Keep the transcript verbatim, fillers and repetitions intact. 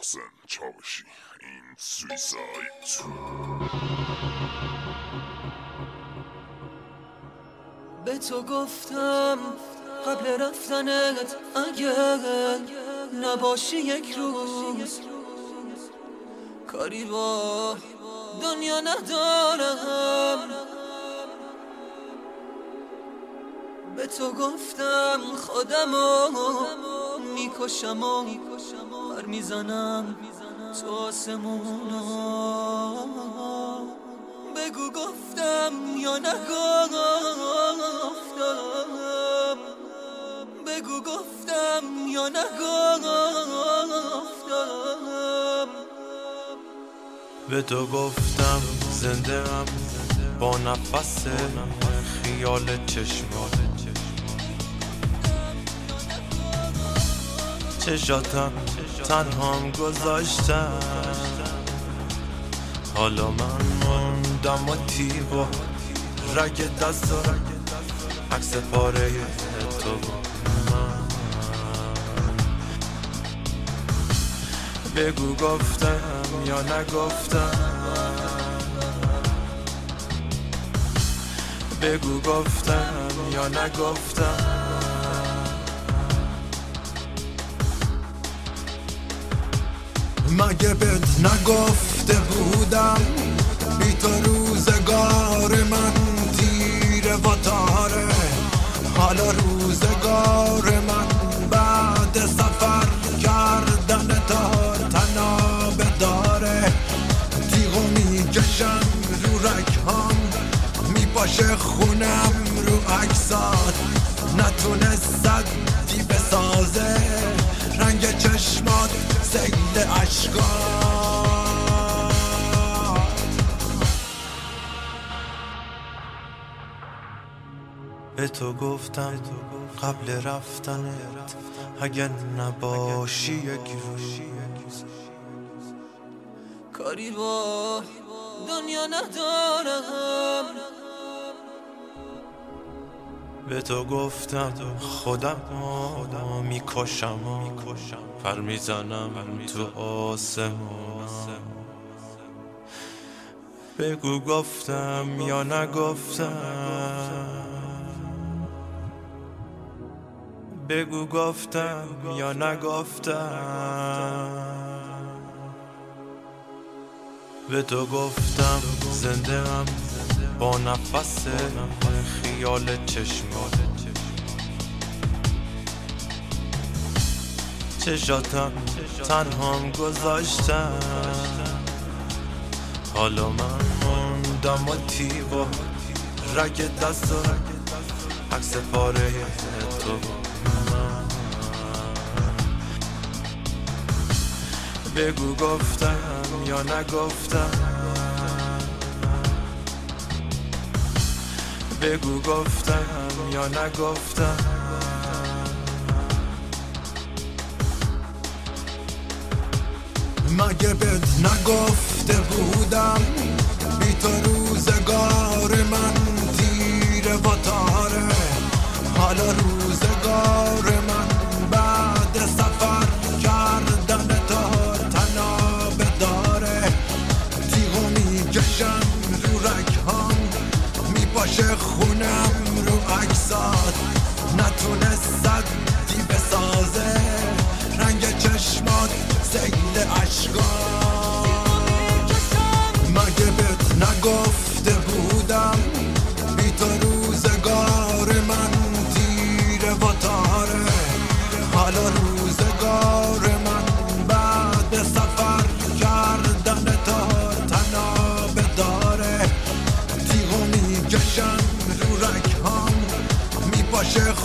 محسن چاوشی، این سویساید. به تو گفتم قبل رفتنت اگر نباشی یک روز، کاری با دنیا ندارم. به تو گفتم خودمو میکشم و پر میزنم تو آسمونا. بگو گفتم یا نگفتم، بگو گفتم یا نگفتم. به تو گفتم زنده ام با نفس خیال چشمات، چشاتم تنهام گذاشتم. حالا من موندم و تیب و رگ دست و عکس پاره تو من. بگو گفتم یا نگفتم، بگو گفتم یا نگفتم. مگه بهت نگفته بودم بی تو روزگار من تیره و تاره؟ حالا روزگار من بعد سفر کردن تا تنابه داره. تیغو میکشم رو رگهام، میپاشه خونم رو عکسات. نتونست صدی بسازه رنگ چشمات سیل عشقات. به تو گفتم قبل رفتنت اگر نباشی یک روز، کاری با دنیا ندارم. به تو گفتم خودم میکشم و پر میزنم تو آسمون. بگو گفتم یا نگفتم، بگو گفتم یا نگفتم. به تو گفتم زنده ام با نفس خیال چشمات، چشاتم تنهام گذاشتم. حالا من موندم و تیب و رگ دست و عکس پاره تو من. بگو گفتم یا نگفتم، بگو گفتم یا نگفتم. مگه بهت نگفته بودم بی تو روزگار من تیره و تاره؟ حالا روزگار من بعد سفر کردن تا تنابه داره. تیغو میکشم رو رگهام، میپاشه خونم رو عکسات. نتونست صدی بسازه رنگ چشمات سیل عشقات. مگه بهت نگفته بودم بی تو روزگار من تیره و تاره؟ حالا روزگار من بعد سفر کردن تا تنابه داره. تیغو میکشم رو رگهام، میپاشه